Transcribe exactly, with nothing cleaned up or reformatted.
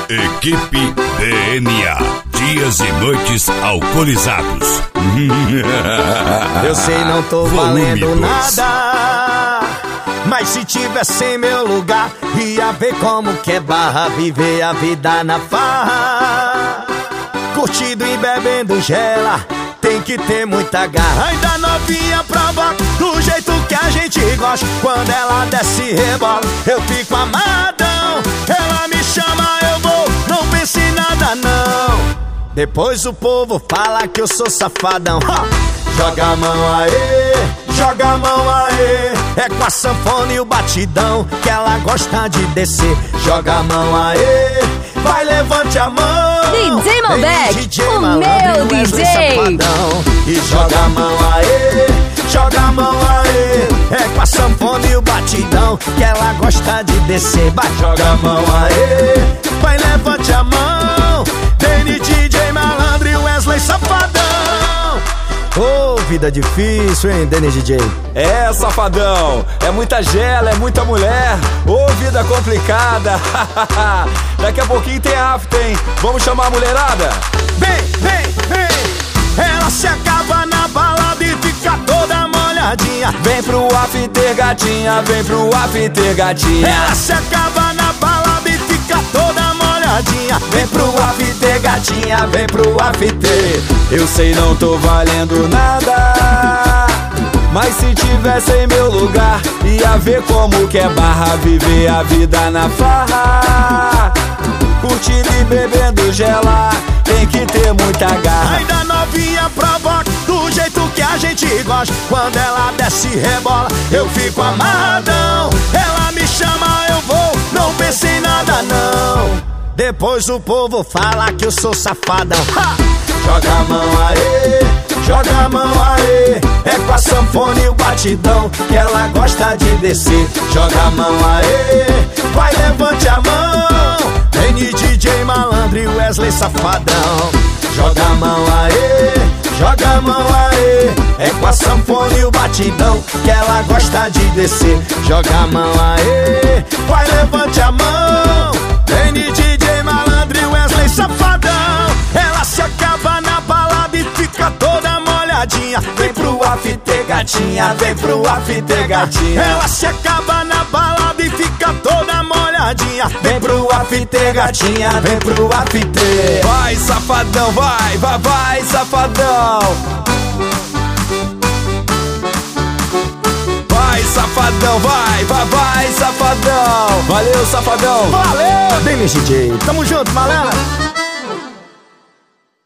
Equipe D N A, dias e noites alcoolizados. Eu sei, não tô Volume valendo dois. nada, mas se tivesse em meu lugar, ia ver como que é barra viver a vida na farra. Curtindo e bebendo gela, tem que ter muita garra. Ainda novinha prova do jeito que a gente gosta. Quando ela desce e rebola, eu fico amadão. Ela me chama, eu vou, não pense em nada não. Depois o povo fala que eu sou safadão. Ha! Joga a mão aí, joga a mão aí. É com a sanfona e o batidão que ela gosta de descer. Joga a mão aí, vai, levante a mão. D J Malbec, o Malandro, meu Wesley D J. Safadão. E joga a mão aí, joga a mão aí. É com a sanfona e o batidão que ela gosta de descer. Vai, joga a mão aí, vai, levante a mão. Danny D J Malandro e Wesley Safadão. Ô, oh, vida difícil, hein, Danny D J? É, safadão, é muita gela, é muita mulher. Ô, oh, vida complicada. Daqui a pouquinho tem after, hein? Vamos chamar a mulherada? Vem, vem, vem. Ela se acaba na balada e fica toda molhadinha. Vem pro after, gatinha, vem pro after, gatinha. Ela se acaba na balada e fica toda molhadinha. Vem pro after, gatinha, vem pro after. Eu sei, não tô valendo nada, mas se tivesse em meu lugar, ia ver como que é barra viver a vida na farra. Curtindo e bebendo gela, tem que ter muita garra. Ainda novinha provoca do jeito que a gente gosta. Quando ela desce e rebola, eu fico amarradão. Ela me chama, eu vou, não pense em nada não. Depois o povo fala que eu sou safadão. Ha! Joga a mão aí, joga a mão aí. É com a sanfona e o batidão que ela gosta de descer. Joga a mão aí, vai, levante a mão. Danny D J Malandro e Wesley Safadão. Joga a mão aí, joga a mão aí. É com a sanfona e o batidão que ela gosta de descer. Joga a mão aí, vai, levante a mão. Danny D J Malandro e Wesley Safadão. Ela se acaba na balada e fica toda molhadinha. Vem pro after, gatinha, vem pro after, gatinha. Ela se acaba na balada e fica toda molhadinha. Vem pro after, gatinha, vem pro after. Vai, safadão, vai, vai, vai, safadão. Vai, safadão, vai, vai, vai, safadão. Valeu, safadão. Valeu, Danny D J. Tamo junto, malandro.